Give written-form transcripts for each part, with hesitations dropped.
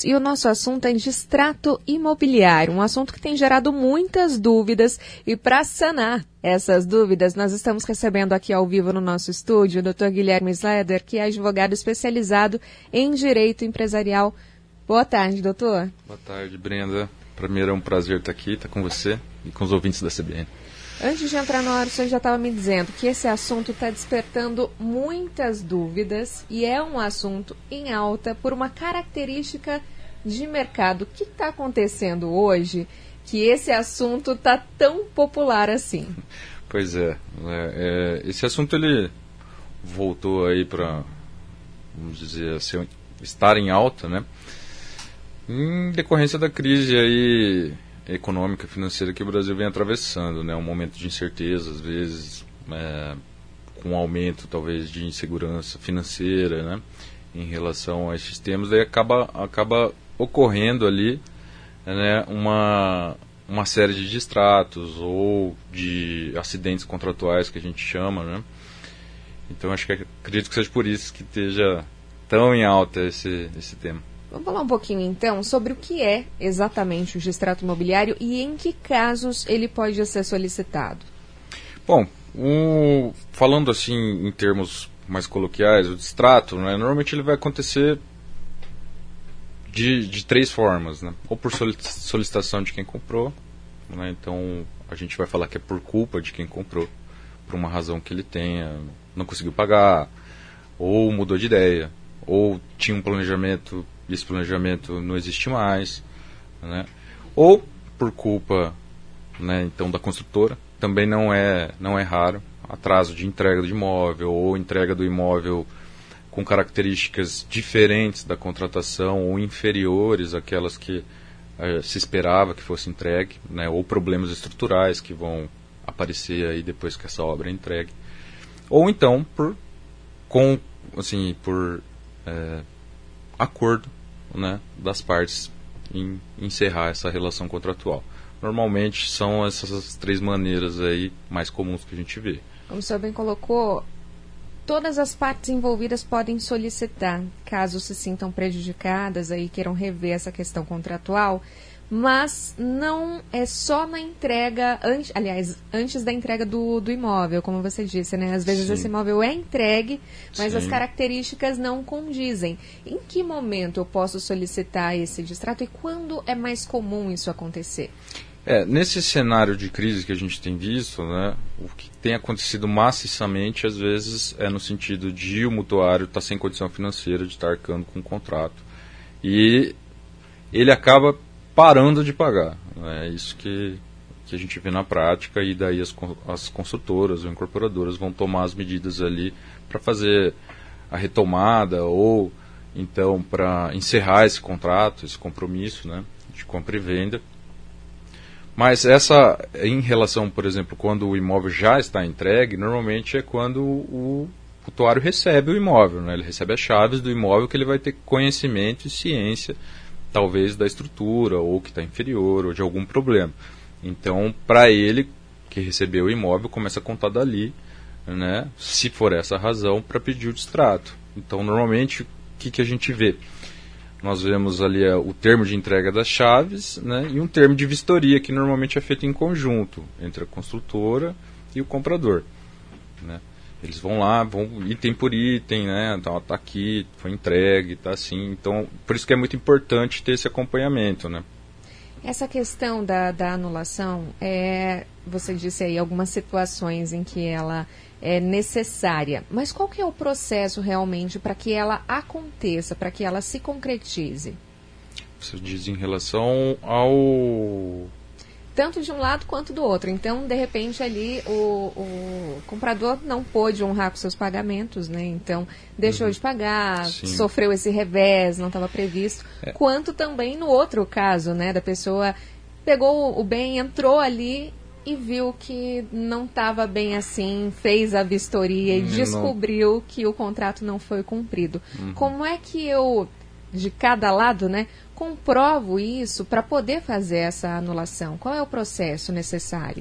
E o nosso assunto é distrato imobiliário, um assunto que tem gerado muitas dúvidas. E para sanar essas dúvidas, nós estamos recebendo aqui ao vivo no nosso estúdio o Dr. Guilherme Sleder, que é advogado especializado em direito empresarial. Boa tarde, doutor. Boa tarde, Brenda. Para mim é um prazer estar aqui, estar com você e com os ouvintes da CBN. Antes de entrar na hora, o senhor já estava me dizendo que esse assunto está despertando muitas dúvidas e é um assunto em alta por uma característica de mercado. O que está acontecendo hoje que esse assunto está tão popular assim? Pois é, esse assunto ele voltou aí para, vamos dizer assim, estar em alta, né? Em decorrência da crise aí econômica, financeira que o Brasil vem atravessando, né? Um momento de incerteza, às vezes, com um aumento talvez de insegurança financeira, né? Em relação a esses temas, daí acaba ocorrendo ali, né? Uma série de distratos ou de acidentes contratuais que a gente chama, né? Então acredito que seja por isso que esteja tão em alta esse tema. Vamos falar um pouquinho, então, sobre o que é exatamente o distrato imobiliário e em que casos ele pode ser solicitado. Bom, falando assim em termos mais coloquiais, o distrato, né, normalmente ele vai acontecer de três formas, né? Ou por solicitação de quem comprou, né? Então a gente vai falar que é por culpa de quem comprou, por uma razão que ele tenha, não conseguiu pagar, ou mudou de ideia, ou tinha um planejamento e esse planejamento não existe mais, né? Ou por culpa, né, então da construtora, também não é raro, atraso de entrega do imóvel ou entrega do imóvel com características diferentes da contratação ou inferiores àquelas que se esperava que fosse entregue, né, ou problemas estruturais que vão aparecer aí depois que essa obra é entregue, ou então por acordo, né, das partes em encerrar essa relação contratual. Normalmente são essas três maneiras aí mais comuns que a gente vê. Como o senhor bem colocou, todas as partes envolvidas podem solicitar, caso se sintam prejudicadas aí queiram rever essa questão contratual, mas não é só na entrega, antes da entrega do imóvel, como você disse, né? Às vezes esse imóvel é entregue, mas as características não condizem. Em que momento eu posso solicitar esse distrato e quando é mais comum isso acontecer? Nesse cenário de crise que a gente tem visto, né, o que tem acontecido maciçamente, às vezes, é no sentido de o mutuário estar sem condição financeira de estar arcando com o contrato. E ele acaba parando de pagar. É isso que a gente vê na prática, e daí as construtoras ou incorporadoras vão tomar as medidas ali para fazer a retomada ou então para encerrar esse contrato, esse compromisso, né, de compra e venda. Mas em relação, por exemplo, quando o imóvel já está entregue, normalmente é quando o mutuário recebe o imóvel, né? Ele recebe as chaves do imóvel, que ele vai ter conhecimento e ciência, talvez da estrutura, ou que está inferior, ou de algum problema. Então, para ele, que recebeu o imóvel, começa a contar dali, né? Se for essa a razão, para pedir o distrato. Então, normalmente, o que a gente vê? Nós vemos ali o termo de entrega das chaves, né, e um termo de vistoria, que normalmente é feito em conjunto entre a construtora e o comprador, né. Eles vão lá, vão item por item, né, então, tá aqui, foi entregue, tá assim. Então, por isso que é muito importante ter esse acompanhamento, né. Essa questão da anulação, você disse aí algumas situações em que ela é necessária, mas qual que é o processo realmente para que ela aconteça, para que ela se concretize? Você diz em relação ao... Tanto de um lado quanto do outro. Então, de repente, ali o comprador não pôde honrar com seus pagamentos, né? Então, deixou de pagar, sofreu esse revés, não estava previsto. Quanto também no outro caso, né? Da pessoa pegou o bem, entrou ali e viu que não estava bem assim, fez a vistoria e descobriu que o contrato não foi cumprido. Como é que eu, de cada lado, né, comprovo isso para poder fazer essa anulação? Qual é o processo necessário?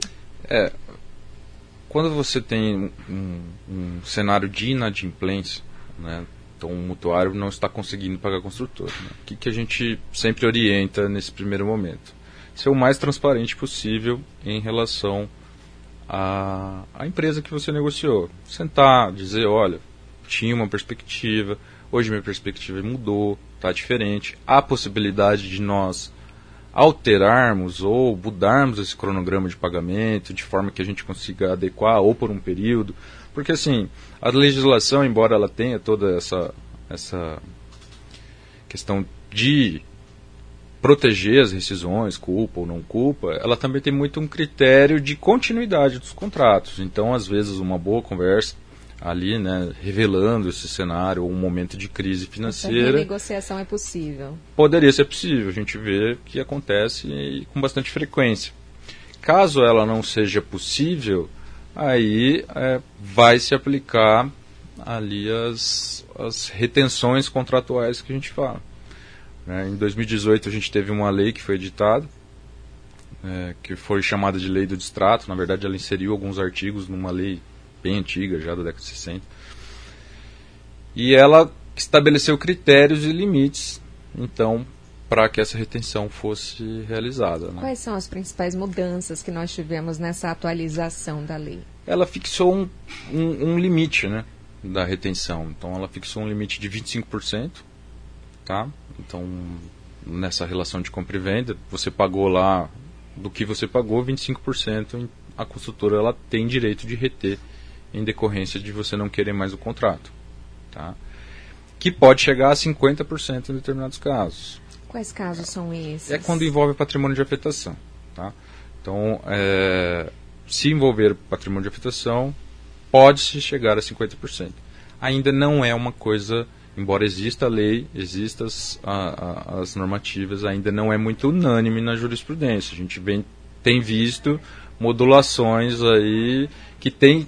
Quando você tem um cenário de inadimplência, né, Então o mutuário não está conseguindo pagar a construtora. Né? O que a gente sempre orienta nesse primeiro momento? Ser o mais transparente possível em relação à empresa que você negociou. Sentar, dizer, olha, tinha uma perspectiva, hoje minha perspectiva mudou, está diferente. Há possibilidade de nós alterarmos ou mudarmos esse cronograma de pagamento de forma que a gente consiga adequar ou por um período. Porque assim, a legislação, embora ela tenha toda essa questão de proteger as rescisões, culpa ou não culpa, ela também tem muito um critério de continuidade dos contratos. Então, às vezes, uma boa conversa ali, né, revelando esse cenário ou um momento de crise financeira. Essa renegociação é possível? Poderia ser possível, a gente vê que acontece com bastante frequência. Caso ela não seja possível, aí vai se aplicar ali as retenções contratuais que a gente fala. Em 2018 a gente teve uma lei que foi editada, que foi chamada de Lei do Distrato. Na verdade ela inseriu alguns artigos numa lei bem antiga, já da década de 60. E ela estabeleceu critérios e limites, então, para que essa retenção fosse realizada. Né? Quais são as principais mudanças que nós tivemos nessa atualização da lei? Ela fixou um limite, né, da retenção. Então, ela fixou um limite de 25%. Tá? Então, nessa relação de compra e venda, você pagou lá, do que você pagou, 25%, a construtora ela tem direito de reter em decorrência de você não querer mais o contrato. Tá? Que pode chegar a 50% em determinados casos. Quais casos são esses? É quando envolve patrimônio de afetação. Tá? Então, se envolver patrimônio de afetação, pode-se chegar a 50%. Ainda não é uma coisa, embora exista a lei, existam as normativas, ainda não é muito unânime na jurisprudência. A gente tem visto modulações aí que tem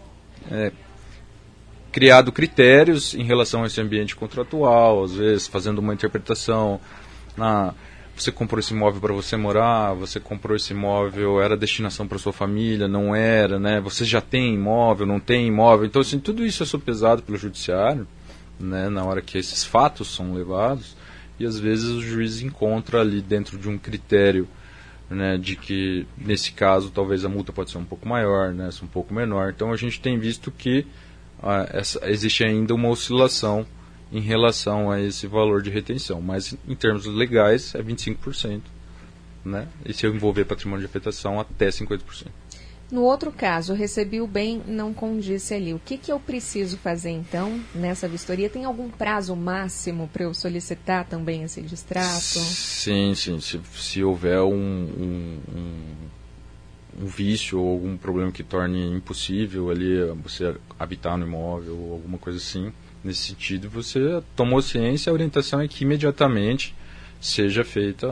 criado critérios em relação a esse ambiente contratual, às vezes fazendo uma interpretação. Você comprou esse imóvel para você morar, você comprou esse imóvel, era destinação para sua família, não era, né? Você já tem imóvel, não tem imóvel. Então, assim, tudo isso é sopesado pelo judiciário, né, na hora que esses fatos são levados, e às vezes o juiz encontra ali dentro de um critério, né, de que nesse caso talvez a multa pode ser um pouco maior, né, um pouco menor. Então a gente tem visto que existe ainda uma oscilação em relação a esse valor de retenção, mas em termos legais é 25%, né, e se eu envolver patrimônio de afetação até 50%. No outro caso, eu recebi o bem, não condisse ali. O que eu preciso fazer, então, nessa vistoria? Tem algum prazo máximo para eu solicitar também esse distrato? Sim. Se houver um vício ou algum problema que torne impossível ali você habitar no imóvel ou alguma coisa assim, nesse sentido, você tomou ciência, a orientação é que imediatamente seja feita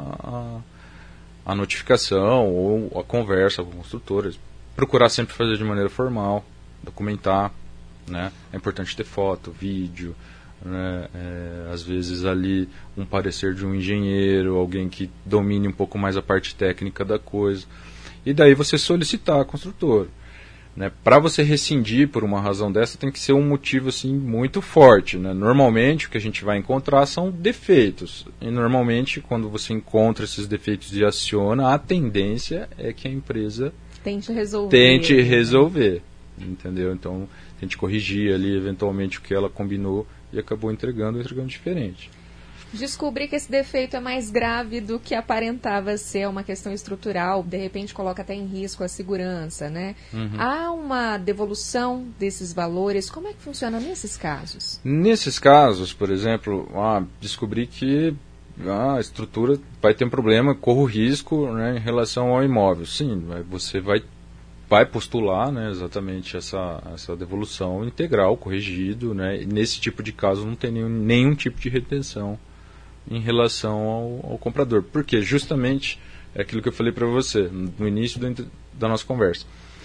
a notificação ou a conversa com construtoras. Procurar sempre fazer de maneira formal, documentar, né? É importante ter foto, vídeo, né? Às vezes ali um parecer de um engenheiro, alguém que domine um pouco mais a parte técnica da coisa. E daí você solicitar a construtora. Né? Para você rescindir por uma razão dessa, tem que ser um motivo assim, muito forte. Né? Normalmente, o que a gente vai encontrar são defeitos. E normalmente, quando você encontra esses defeitos e aciona, a tendência é que a empresa tente resolver. Entendeu? Então, tente corrigir ali, eventualmente, o que ela combinou e acabou entregando diferente. Descobri que esse defeito é mais grave do que aparentava ser, uma questão estrutural, de repente coloca até em risco a segurança, né? Uhum. Há uma devolução desses valores, como é que funciona nesses casos? Nesses casos, por exemplo, descobri que a estrutura vai ter um problema, corro risco, né, em relação ao imóvel. Sim, você vai postular, né, exatamente essa devolução integral, corrigido, né? E nesse tipo de caso não tem nenhum tipo de retenção em relação ao comprador. Porque justamente é aquilo que eu falei para você no início da nossa conversa.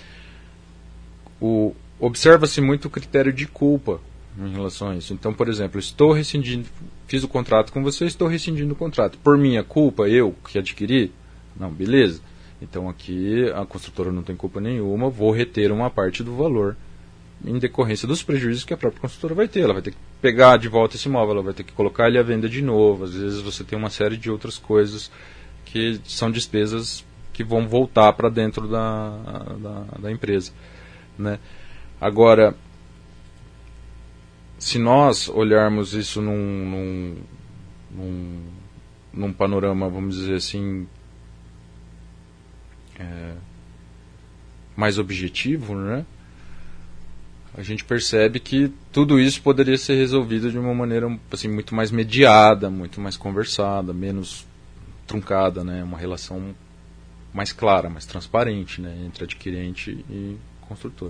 Observa-se muito o critério de culpa em relação a isso. Então, por exemplo, estou rescindindo, fiz o contrato com você, estou rescindindo o contrato. Por minha culpa, eu que adquiri? Não, beleza. Então aqui a construtora não tem culpa nenhuma, vou reter uma parte do valor em decorrência dos prejuízos que a própria construtora vai ter. Ela vai ter que pegar de volta esse imóvel, ela vai ter que colocar ele à venda de novo. Às vezes você tem uma série de outras coisas que são despesas que vão voltar para dentro da empresa, né? Agora, se nós olharmos isso num panorama, vamos dizer assim, mais objetivo, né? A gente percebe que tudo isso poderia ser resolvido de uma maneira assim, muito mais mediada, muito mais conversada, menos truncada, né? Uma relação mais clara, mais transparente, né? Entre adquirente e construtor.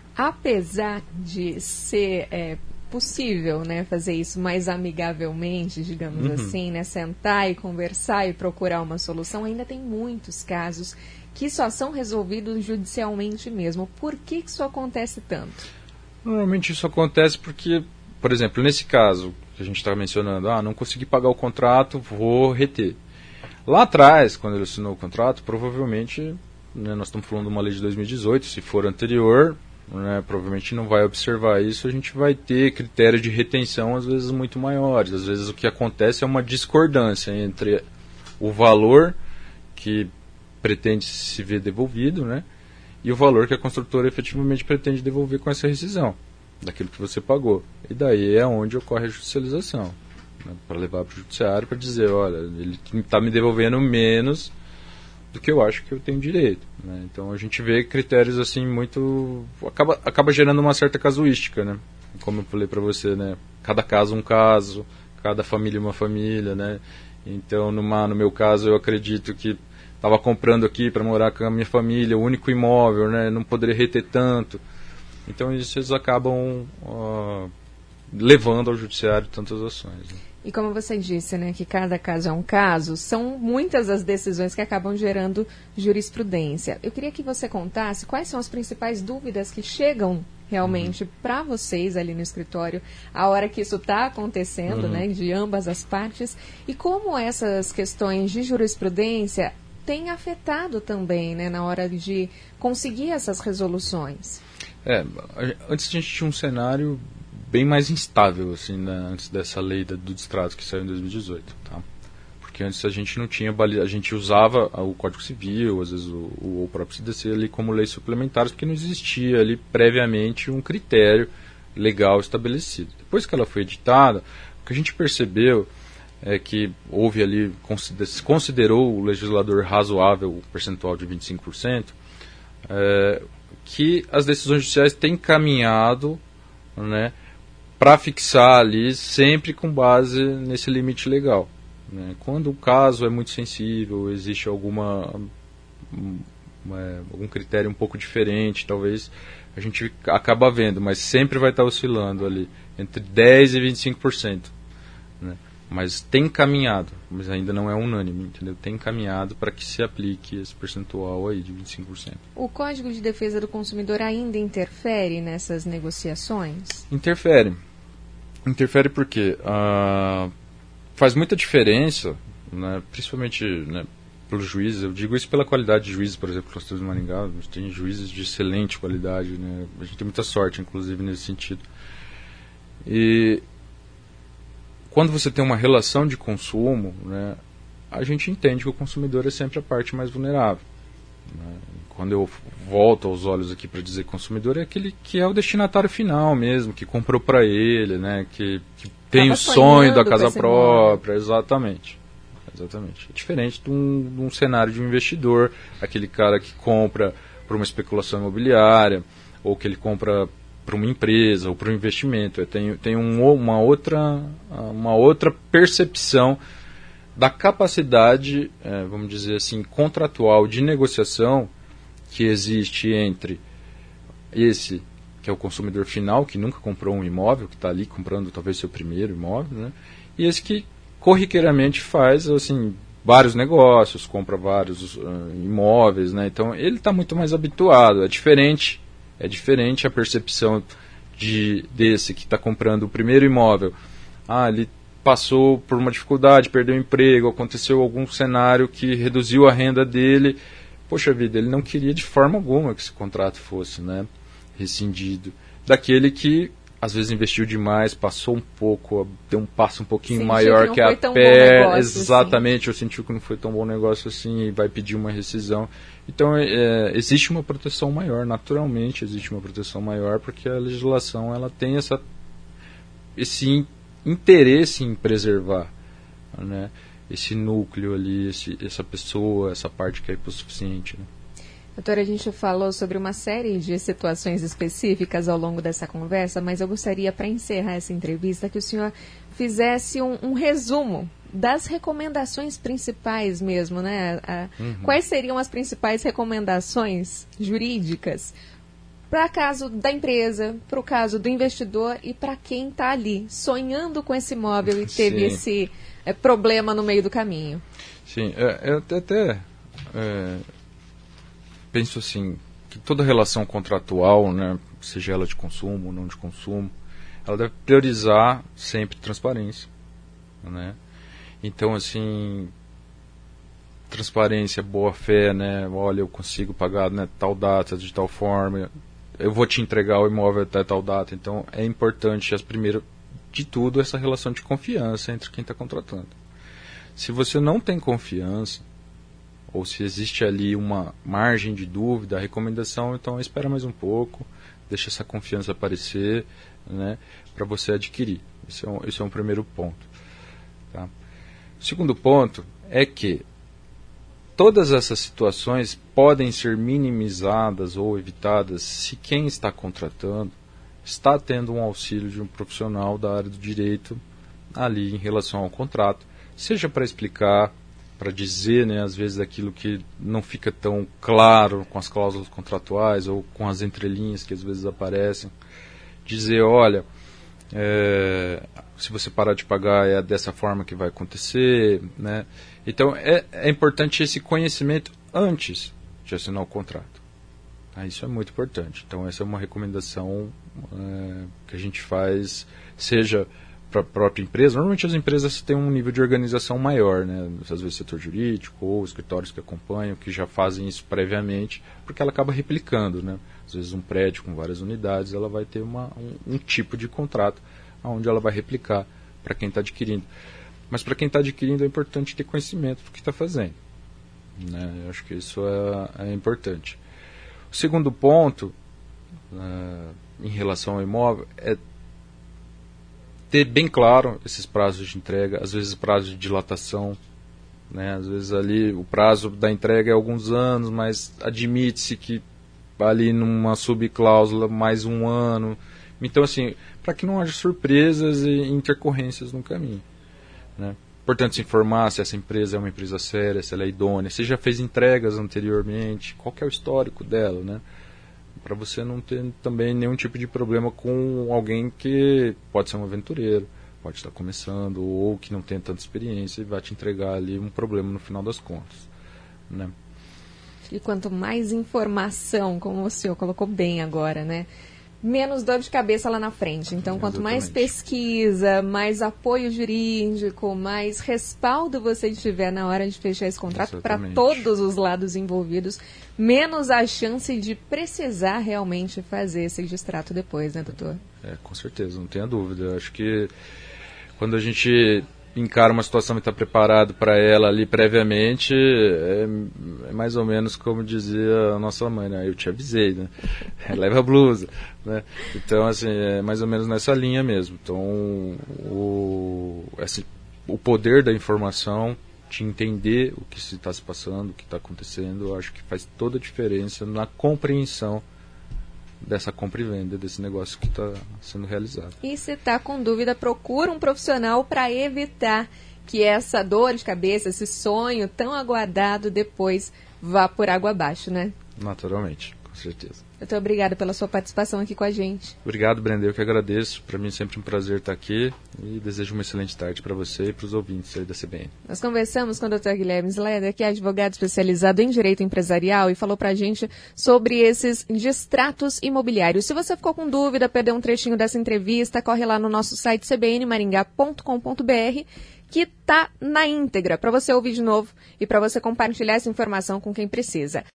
Apesar de ser possível, né, fazer isso mais amigavelmente, digamos assim, né, sentar e conversar e procurar uma solução, ainda tem muitos casos que só são resolvidos judicialmente mesmo. Por que isso acontece tanto? Normalmente isso acontece porque, por exemplo, nesse caso que a gente está mencionando, não consegui pagar o contrato, vou reter. Lá atrás, quando ele assinou o contrato, provavelmente, né, nós estamos falando de uma lei de 2018, se for anterior, né, provavelmente não vai observar isso, a gente vai ter critérios de retenção às vezes muito maiores. Às vezes o que acontece é uma discordância entre o valor que pretende se ver devolvido, né, e o valor que a construtora efetivamente pretende devolver com essa rescisão daquilo que você pagou. E daí é onde ocorre a judicialização, né, para levar para o judiciário para dizer, olha, ele está me devolvendo menos do que eu acho que eu tenho direito, né? Então a gente vê critérios assim muito... Acaba gerando uma certa casuística, né? Como eu falei para você, né? Cada caso um caso, cada família uma família, né? Então no meu caso eu acredito que estava comprando aqui para morar com a minha família, o único imóvel, né? Não poderia reter tanto. Então eles acabam levando ao judiciário tantas ações, né? E como você disse, né, que cada caso é um caso, são muitas as decisões que acabam gerando jurisprudência. Eu queria que você contasse quais são as principais dúvidas que chegam realmente para vocês ali no escritório, a hora que isso está acontecendo, né, de ambas as partes, e como essas questões de jurisprudência têm afetado também, né, na hora de conseguir essas resoluções. Antes a gente tinha um cenário bem mais instável, assim, né, antes dessa lei do distrato que saiu em 2018, tá? Porque antes a gente não tinha a gente usava o Código Civil, às vezes o próprio CDC ali como leis suplementares, porque não existia ali previamente um critério legal estabelecido. Depois que ela foi editada, o que a gente percebeu é que houve ali, considerou o legislador razoável o percentual de 25%, que as decisões judiciais têm caminhado, né, para fixar ali sempre com base nesse limite legal, né? Quando o caso é muito sensível, existe algum critério um pouco diferente, talvez a gente acaba vendo, mas sempre vai estar oscilando ali entre 10% e 25%, né? Mas tem caminhado, mas ainda não é unânime, entendeu? Tem caminhado para que se aplique esse percentual aí de 25%. O Código de Defesa do Consumidor ainda interfere nessas negociações? Interfere. Interfere porque faz muita diferença, né, principalmente, né, pelos juízes. Eu digo isso pela qualidade de juízes, por exemplo, nós temos em Maringá, a gente tem juízes de excelente qualidade, né, a gente tem muita sorte, inclusive, nesse sentido. E quando você tem uma relação de consumo, né, a gente entende que o consumidor é sempre a parte mais vulnerável, né? Quando eu volto aos olhos aqui para dizer consumidor, é aquele que é o destinatário final mesmo, que comprou para ele, né, que tem o sonho da casa própria, exatamente. É diferente de um cenário de um investidor, aquele cara que compra para uma especulação imobiliária, ou que ele compra para uma empresa ou para um investimento. Tem uma outra percepção da capacidade, vamos dizer assim, contratual de negociação que existe entre esse, que é o consumidor final, que nunca comprou um imóvel, que está ali comprando talvez seu primeiro imóvel, né? E esse que corriqueiramente faz assim, vários negócios, compra vários imóveis, né? Então ele está muito mais habituado. É diferente a percepção desse que está comprando o primeiro imóvel. Ele passou por uma dificuldade, perdeu o emprego, aconteceu algum cenário que reduziu a renda dele. Poxa vida, ele não queria de forma alguma que esse contrato fosse, né, rescindido. daquele que às vezes investiu demais, passou um pouco, deu um passo um pouquinho maior que a perna. Exatamente, assim. Eu senti que não foi tão bom negócio assim e vai pedir uma rescisão. Então, existe uma proteção maior, naturalmente existe uma proteção maior, porque a legislação ela tem esse interesse em preservar, né, esse núcleo ali, essa pessoa, essa parte que é hipossuficiente, né. Doutora, a gente falou sobre uma série de situações específicas ao longo dessa conversa, mas eu gostaria, para encerrar essa entrevista, que o senhor fizesse um resumo das recomendações principais mesmo, né? Quais seriam as principais recomendações jurídicas para o caso da empresa, para o caso do investidor e para quem está ali sonhando com esse imóvel e teve esse problema no meio do caminho? Sim, eu até penso assim, que toda relação contratual, né, seja ela de consumo ou não de consumo, ela deve priorizar sempre transparência, né? Então, assim, transparência, boa-fé, né? Olha, eu consigo pagar, né, tal data, de tal forma, eu vou te entregar o imóvel até tal data. Então, é importante, primeiro de tudo, essa relação de confiança entre quem está contratando. Se você não tem confiança, ou se existe ali uma margem de dúvida, a recomendação, então, espera mais um pouco, deixa essa confiança aparecer, né, para você adquirir. Esse é um primeiro ponto. Tá? O segundo ponto é que todas essas situações podem ser minimizadas ou evitadas se quem está contratando está tendo um auxílio de um profissional da área do direito ali em relação ao contrato, seja para explicar, para dizer, né, às vezes aquilo que não fica tão claro com as cláusulas contratuais ou com as entrelinhas que às vezes aparecem, dizer, olha, se você parar de pagar é dessa forma que vai acontecer, né? Então é importante esse conhecimento antes de assinar o contrato. Tá? Isso é muito importante. Então essa é uma recomendação que a gente faz, seja para a própria empresa. Normalmente as empresas têm um nível de organização maior, né? Às vezes setor jurídico ou escritórios que acompanham, que já fazem isso previamente, porque ela acaba replicando, né? Às vezes um prédio com várias unidades, ela vai ter um tipo de contrato onde ela vai replicar para quem está adquirindo. Mas para quem está adquirindo é importante ter conhecimento do que está fazendo, né? Eu acho que isso é importante. O segundo ponto, em relação ao imóvel, é ter bem claro esses prazos de entrega, às vezes prazo de dilatação, né? Às vezes ali o prazo da entrega é alguns anos, mas admite-se que ali numa subcláusula mais um ano. Então, assim, para que não haja surpresas e intercorrências no caminho, né? Importante se informar se essa empresa é uma empresa séria, se ela é idônea, se já fez entregas anteriormente, qual que é o histórico dela, né? Para você não ter também nenhum tipo de problema com alguém que pode ser um aventureiro, pode estar começando, ou que não tem tanta experiência e vai te entregar ali um problema no final das contas, né? E quanto mais informação, como o senhor colocou bem agora, né, menos dor de cabeça lá na frente. Então, quanto mais pesquisa, mais apoio jurídico, mais respaldo você tiver na hora de fechar esse contrato para todos os lados envolvidos, menos a chance de precisar realmente fazer esse distrato depois, né, doutor? Com certeza, não tenha dúvida. Eu acho que quando a gente encara uma situação e está preparado para ela ali previamente, é mais ou menos como dizia a nossa mãe, né? Eu te avisei, né? Leva a blusa, né? Então, assim, é mais ou menos nessa linha mesmo. Então, o poder da informação, de entender o que está se passando, o que está acontecendo, eu acho que faz toda a diferença na compreensão dessa compra e venda, desse negócio que está sendo realizado. E se está com dúvida, procura um profissional para evitar que essa dor de cabeça, esse sonho tão aguardado depois vá por água abaixo, né? Naturalmente, com certeza. Muito obrigada pela sua participação aqui com a gente. Obrigado, Brenda, eu que agradeço. Para mim é sempre um prazer estar aqui e desejo uma excelente tarde para você e para os ouvintes aí da CBN. Nós conversamos com o Dr. Guilherme Sleder, que é advogado especializado em direito empresarial, e falou para a gente sobre esses distratos imobiliários. Se você ficou com dúvida, perdeu um trechinho dessa entrevista, corre lá no nosso site cbnmaringá.com.br, que está na íntegra para você ouvir de novo e para você compartilhar essa informação com quem precisa.